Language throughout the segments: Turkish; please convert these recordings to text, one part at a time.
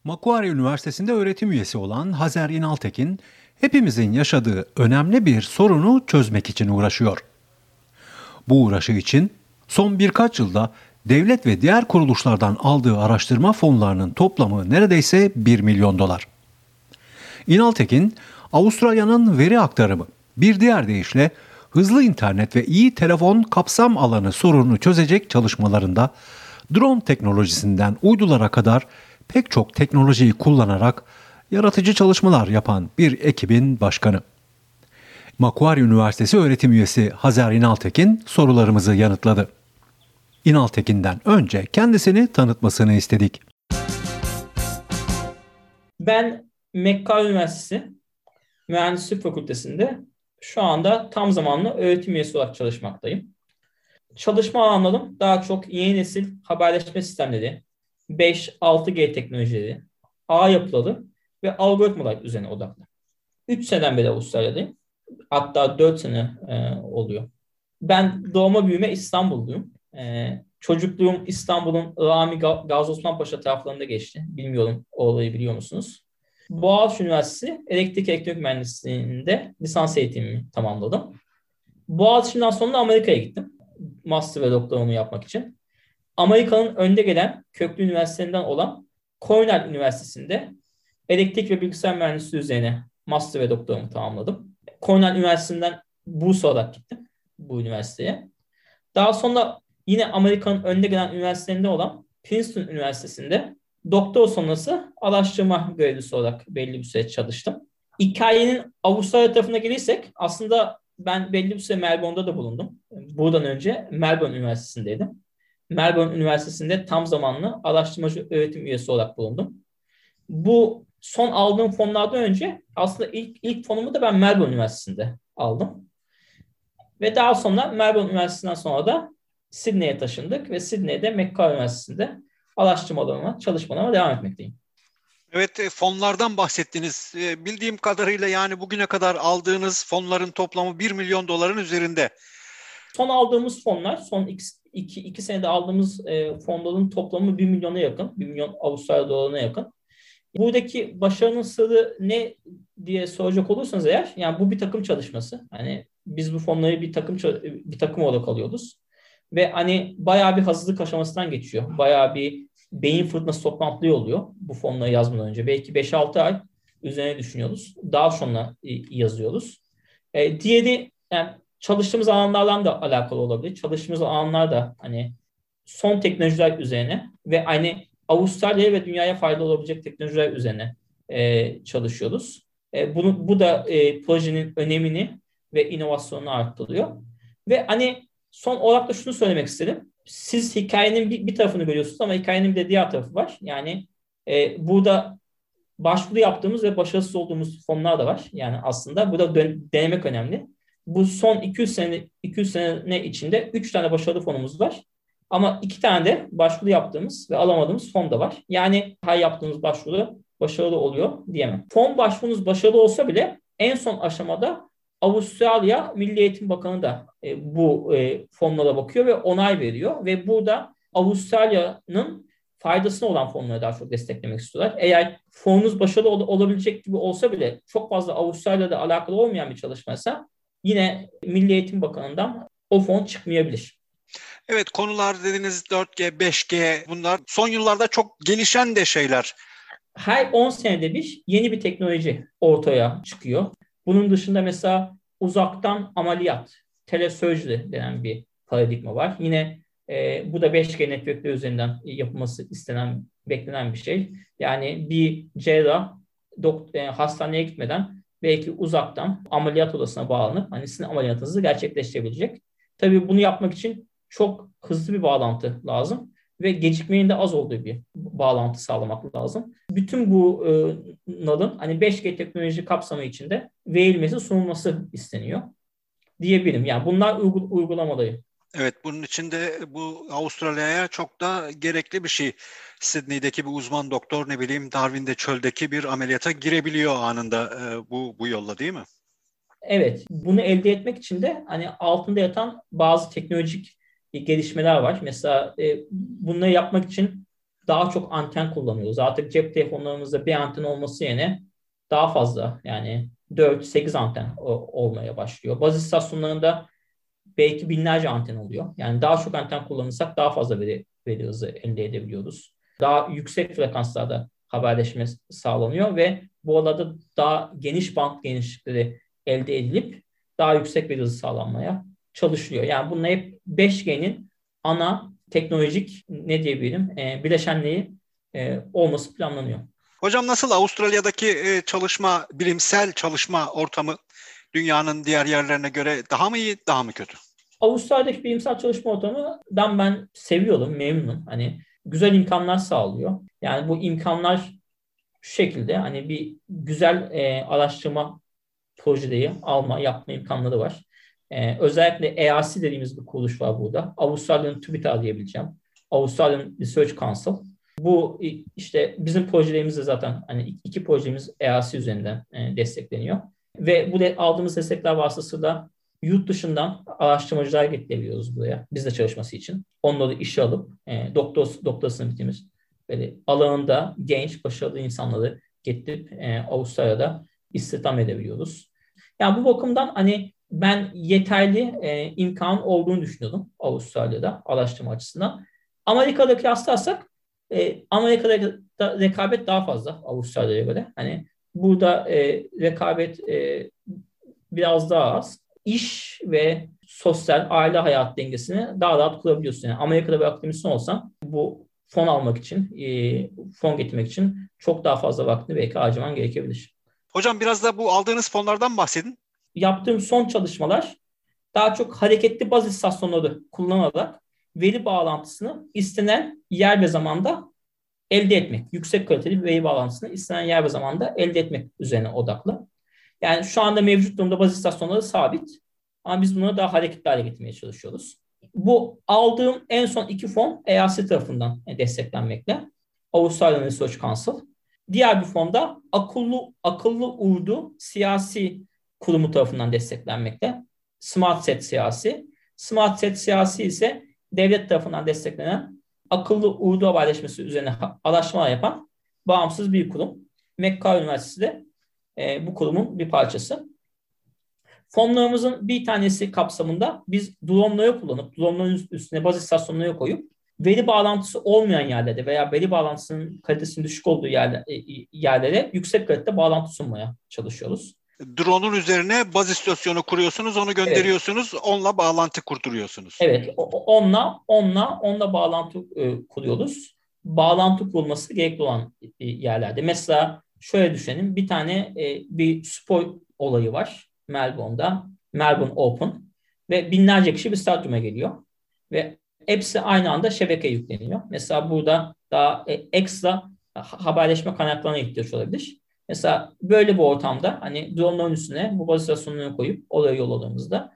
Macquarie Üniversitesi'nde öğretim üyesi olan Hazer İnaltekin, hepimizin yaşadığı önemli bir sorunu çözmek için uğraşıyor. Bu uğraşı için son birkaç yılda devlet ve diğer kuruluşlardan aldığı araştırma fonlarının toplamı neredeyse 1 milyon dolar. İnaltekin, Avustralya'nın veri aktarımı, bir diğer deyişle hızlı internet ve iyi telefon kapsam alanı sorununu çözecek çalışmalarında drone teknolojisinden uydulara kadar pek çok teknolojiyi kullanarak yaratıcı çalışmalar yapan bir ekibin başkanı. Macquarie Üniversitesi öğretim üyesi Hazer İnaltekin sorularımızı yanıtladı. İnaltekin'den önce kendisini tanıtmasını istedik. Ben Macquarie Üniversitesi Mühendislik Fakültesi'nde şu anda tam zamanlı öğretim üyesi olarak çalışmaktayım. Çalışma alanlarım daha çok yeni nesil haberleşme sistemleri, 5-6G teknolojileri, ağ yapıları ve algoritmalar üzerine odaklı. 3 seneden beri Avustralya'dayım. Hatta 4 sene oluyor. Ben doğma büyüme İstanbulluyum. Çocukluğum İstanbul'un Rami Gazi Osman Paşa taraflarında geçti. Bilmiyorum, orayı biliyor musunuz? Boğaziçi Üniversitesi Elektrik Elektronik Mühendisliği'nde lisans eğitimimi tamamladım. Boğaziçi'nden sonra Amerika'ya gittim. Master ve doktorumu yapmak için. Amerika'nın önde gelen köklü üniversitelerinden olan Cornell Üniversitesi'nde elektrik ve bilgisayar mühendisliği üzerine master ve doktorumu tamamladım. Cornell Üniversitesi'nden burs olarak gittim bu üniversiteye. Daha sonra yine Amerika'nın önde gelen üniversitelerinde olan Princeton Üniversitesi'nde doktor sonrası araştırma görevlisi olarak belli bir süre çalıştım. Hikayenin Avustralya tarafına gelirsek aslında ben belli bir süre Melbourne'da da bulundum. Buradan önce Melbourne Üniversitesi'ndeydim. Melbourne Üniversitesi'nde tam zamanlı araştırmacı öğretim üyesi olarak bulundum. Bu son aldığım fonlardan önce aslında ilk fonumu da ben Melbourne Üniversitesi'nde aldım. Ve daha sonra Melbourne Üniversitesi'nden sonra da Sydney'e taşındık ve Sydney'de Macquarie Üniversitesi'nde araştırmalarıma, çalışmalarıma devam etmekteyim. Evet, fonlardan bahsettiniz. Bildiğim kadarıyla yani bugüne kadar aldığınız fonların toplamı 1 milyon doların üzerinde. Son aldığımız fonlar, son iki senede aldığımız fonların toplamı 1 milyona yakın, 1 milyon Avustralya dolarına yakın. Buradaki başarının sırrı ne diye soracak olursanız eğer, yani bu bir takım çalışması. Hani biz bu fonları bir takım olarak alıyoruz. Ve hani bayağı bir hazırlık aşamasından geçiyor. Bayağı bir beyin fırtınası toplantıları oluyor bu fonları yazmadan önce. Belki 5-6 ay üzerine düşünüyoruz. Daha sonra yazıyoruz. Diğeri yani çalıştığımız alanlardan da alakalı olabilir. Çalıştığımız alanlar da hani son teknolojiler üzerine ve hani Avustralya'ya ve dünyaya faydalı olabilecek teknolojiler üzerine çalışıyoruz. Bu da projenin önemini ve inovasyonunu arttırıyor. Ve hani son olarak da şunu söylemek istedim. Siz hikayenin bir tarafını görüyorsunuz ama hikayenin bir de diğer tarafı var. Yani burada başvuru yaptığımız ve başarısız olduğumuz fonlar da var. Yani aslında burada denemek önemli. Bu son 200 sene içinde 3 tane başarılı fonumuz var. Ama 2 tane de başvuru yaptığımız ve alamadığımız fon da var. Yani her yaptığımız başvuru başarılı oluyor diyemem. Fon başvurunuz başarılı olsa bile en son aşamada Avustralya Milli Eğitim Bakanı da bu fonlara bakıyor ve onay veriyor. Ve burada Avustralya'nın faydasına olan fonları daha çok desteklemek istiyorlar. Eğer fonunuz başarılı olabilecek gibi olsa bile çok fazla Avustralya'da alakalı olmayan bir çalışmaysa yine Milli Eğitim Bakanı'ndan o fon çıkmayabilir. Evet, konular dediniz 4G, 5G, bunlar son yıllarda çok gelişen de şeyler. Her 10 senede bir yeni bir teknoloji ortaya çıkıyor. Bunun dışında mesela uzaktan ameliyat, telesurgery denen bir paradigma var. Yine bu da 5G networkler üzerinden yapılması beklenen bir şey. Yani bir cerrah hastaneye gitmeden belki uzaktan ameliyat odasına bağlanıp hani sizin ameliyatınızı gerçekleştirebilecek. Tabii bunu yapmak için çok hızlı bir bağlantı lazım ve gecikmenin de az olduğu bir bağlantı sağlamak lazım. Bütün bunların hani 5G teknoloji kapsamı içinde verilmesi, sunulması isteniyor diyebilirim. Yani bunlar uygulamaları. Evet, bunun için de bu Avustralya'ya çok da gerekli bir şey. Sydney'deki bir uzman doktor, ne bileyim Darwin'de çöldeki bir ameliyata girebiliyor anında bu yolla, değil mi? Evet, bunu elde etmek için de hani altında yatan bazı teknolojik gelişmeler var. Mesela bunları yapmak için daha çok anten kullanıyoruz. Artık cep telefonlarımızda bir anten olması yerine daha fazla, yani 4-8 anten olmaya başlıyor. Baz istasyonlarında belki binlerce anten oluyor. Yani daha çok anten kullanırsak daha fazla veri hızı elde edebiliyoruz. Daha yüksek frekanslarda haberleşme sağlanıyor ve bu arada daha geniş band genişlikleri elde edilip daha yüksek veri hızı sağlanmaya çalışılıyor. Yani bunlar hep 5G'nin ana teknolojik ne diyebilirim bileşenliği olması planlanıyor. Hocam nasıl Avustralya'daki bilimsel çalışma ortamı dünyanın diğer yerlerine göre daha mı iyi, daha mı kötü? Avustralya'daki bilimsel çalışma ortamından ben seviyorum, memnunum. Hani güzel imkanlar sağlıyor. Yani bu imkanlar şu şekilde, hani bir güzel araştırma projeleri yapma imkanları var. Özellikle ERC dediğimiz bir kuruluş var burada. Avustralya'nın TÜBİTAK diyebileceğim. Australian Research Council. Bu işte bizim projelerimiz de zaten hani iki projemiz ERC üzerinden destekleniyor. Ve bu aldığımız destekler vasıtasıyla yurt dışından araştırmacılar getirebiliyoruz buraya. Bizle çalışması için. Onları işe alıp doktorasını bitirmiş böyle alanında genç, başarılı insanları getirip Avustralya'da istihdam edebiliyoruz. Yani bu bakımdan hani ben yeterli imkan olduğunu düşünüyordum Avustralya'da araştırma açısından. Amerika'da kıyaslarsak Amerika'da rekabet daha fazla Avustralya'ya göre. Hani burada rekabet biraz daha az. İş ve sosyal aile hayat dengesini daha rahat kurabiliyorsun. Yani Amerika'da bir akademisyen olsam bu fon almak için, fon getirmek için çok daha fazla vaktini belki harcaman gerekebilir. Hocam biraz da bu aldığınız fonlardan bahsedin. Yaptığım son çalışmalar daha çok hareketli baz istasyonları kullanarak veri bağlantısını istenen yer ve zamanda elde etmek. Yüksek kaliteli bir veri bağlantısını istenen yer ve zamanda elde etmek üzerine odaklı. Yani şu anda mevcut durumda baz istasyonları sabit. Ama biz bunları daha hareketli hale getirmeye çalışıyoruz. Bu aldığım en son 2 fon EAC tarafından desteklenmekle. Australian Research Council. Diğer bir fon da akıllı uydu siyasi kurumu tarafından desteklenmekte. SmartSet siyasi. SmartSet siyasi ise devlet tarafından desteklenen akıllı uydu haberleşmesi üzerine araştırma yapan bağımsız bir kurum. Macquarie Üniversitesi de bu kurumun bir parçası. Fonlarımızın bir tanesi kapsamında biz drone'ları kullanıp, drone'ların üstüne baz istasyonları koyup veri bağlantısı olmayan yerlerde veya veri bağlantısının kalitesinin düşük olduğu yerlere yüksek kalitede bağlantı sunmaya çalışıyoruz. Drone'un üzerine baz istasyonu kuruyorsunuz, onu gönderiyorsunuz, evet. Onunla bağlantı kurduruyorsunuz. Evet, onunla bağlantı kuruyoruz. Bağlantı kurulması gerekli olan yerlerde. Mesela şöyle düşünelim, bir tane bir spor olayı var Melbourne'da, Melbourne Open ve binlerce kişi bir stadyuma geliyor ve hepsi aynı anda şebekeye yükleniyor. Mesela burada daha ekstra haberleşme kaynaklarına ihtiyaç olabilir. Mesela böyle bir ortamda hani drone'ların üstüne bu baz istasyonunu koyup oraya yolladığımızda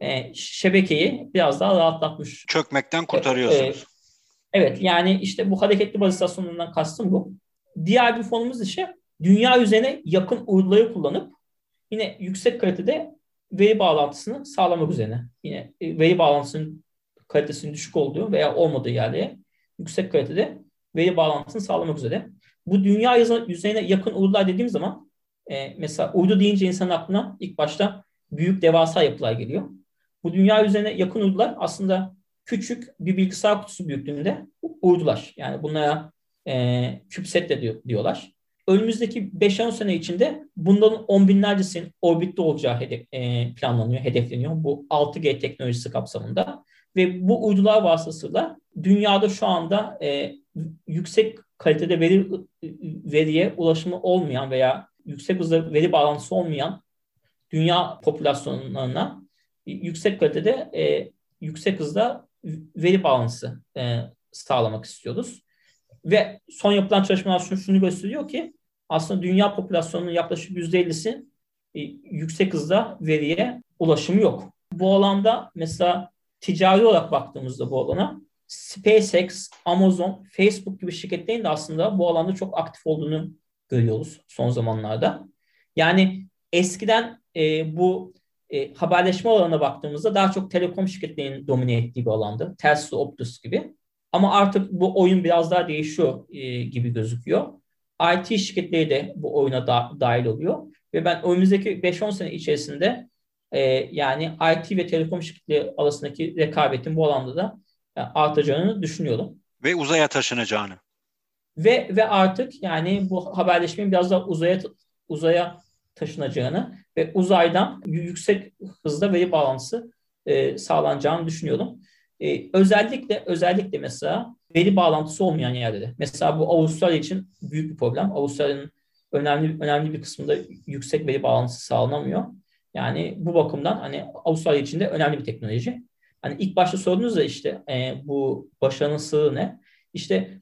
şebekeyi biraz daha rahatlatmış. Çökmekten kurtarıyorsunuz. Evet, yani işte bu hareketli baz istasyonlarından kastım bu. Diğer bir fonumuz ise dünya üzerine yakın uyduları kullanıp yine yüksek kalitede veri bağlantısını sağlamak üzerine. Yine veri bağlantısının kalitesinin düşük olduğu veya olmadığı yerlere yüksek kalitede veri bağlantısını sağlamak üzere. Bu dünya yüzeyine yakın uydular dediğim zaman mesela uydu deyince insanın aklına ilk başta büyük devasa yapılar geliyor. Bu dünya üzerine yakın uydular aslında küçük bir bilgisayar kutusu büyüklüğünde uydular. Yani bunlara CubeSat de diyorlar. Önümüzdeki 5-10 sene içinde bunların 10 binlercesinin orbitte olacağı planlanıyor, hedefleniyor. Bu 6G teknolojisi kapsamında. Ve bu uydular vasıtasıyla dünyada şu anda yüksek kalitede veriye ulaşımı olmayan veya yüksek hızda veri bağlantısı olmayan dünya popülasyonlarına yüksek kalitede yüksek hızda veri bağlantısı sağlamak istiyoruz. Ve son yapılan çalışmalar şunu gösteriyor ki aslında dünya popülasyonunun yaklaşık %50'si yüksek hızda veriye ulaşımı yok. Bu alanda mesela ticari olarak baktığımızda bu alana SpaceX, Amazon, Facebook gibi şirketlerin de aslında bu alanda çok aktif olduğunu görüyoruz son zamanlarda. Yani eskiden bu haberleşme alanına baktığımızda daha çok telekom şirketlerinin domine ettiği bir alandı. Telsiz, Optus gibi. Ama artık bu oyun biraz daha değişiyor gibi gözüküyor. IT şirketleri de bu oyuna dahil oluyor. Ve ben önümüzdeki 5-10 sene içerisinde yani IT ve telekom şirketleri arasındaki rekabetin bu alanda da artacağını düşünüyorum. Ve uzaya taşınacağını. Ve artık yani bu haberleşmenin biraz daha uzaya taşınacağını ve uzaydan yüksek hızda veri bağlantısı sağlanacağını düşünüyorum. Özellikle mesela veri bağlantısı olmayan yerlerde. Mesela bu Avustralya için büyük bir problem. Avustralya'nın önemli bir kısmında yüksek veri bağlantısı sağlanamıyor. Yani bu bakımdan hani Avustralya için de önemli bir teknoloji. Hani ilk başta sordunuz da işte bu başarının sırrı ne? İşte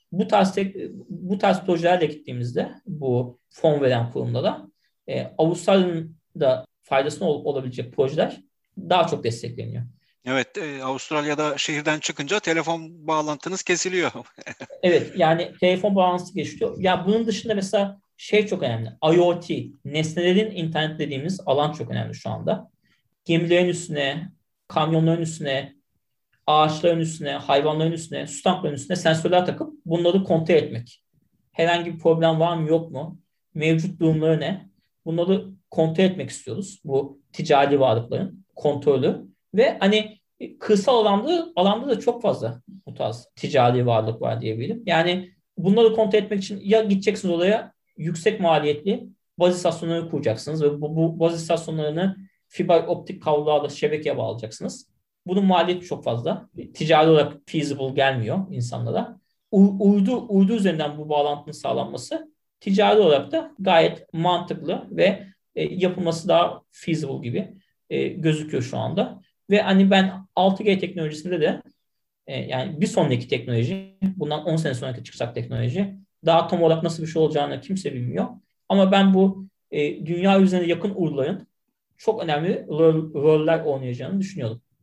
bu tarz projelerle gittiğimizde bu fon veren kurumlara Avustralya'nın da faydasına olabilecek projeler daha çok destekleniyor. Evet, Avustralya'da şehirden çıkınca telefon bağlantınız kesiliyor. Evet, yani telefon bağlantısı geçiyor. Ya bunun dışında mesela şey çok önemli. IoT, nesnelerin internet dediğimiz alan çok önemli şu anda. Gemilerin üstüne, kamyonların üstüne, ağaçların üstüne, hayvanların üstüne, su tanklarının üstüne sensörler takıp bunları kontrol etmek. Herhangi bir problem var mı yok mu? Mevcut durumları ne? Bunları kontrol etmek istiyoruz. Bu ticari varlıkların kontrolü. Ve hani kırsal alanda da çok fazla bu tarz ticari varlık var diyebilirim. Yani bunları kontrol etmek için ya gideceksiniz oraya yüksek maliyetli baz istasyonları kuracaksınız ve bu baz istasyonlarını fiber optik kablolarla şebekeye bağlayacaksınız. Bunun maliyeti çok fazla. Ticari olarak feasible gelmiyor insanlara. Uydu üzerinden bu bağlantının sağlanması ticari olarak da gayet mantıklı ve yapılması daha feasible gibi gözüküyor şu anda. Ve hani ben 6G teknolojisinde de yani bir sonraki teknoloji, bundan 10 sene sonraki çıkacak teknoloji daha tam olarak nasıl bir şey olacağını kimse bilmiyor. Ama ben bu dünya üzerine yakın uyduların çok önemli roller oynayacağını düşünüyorum.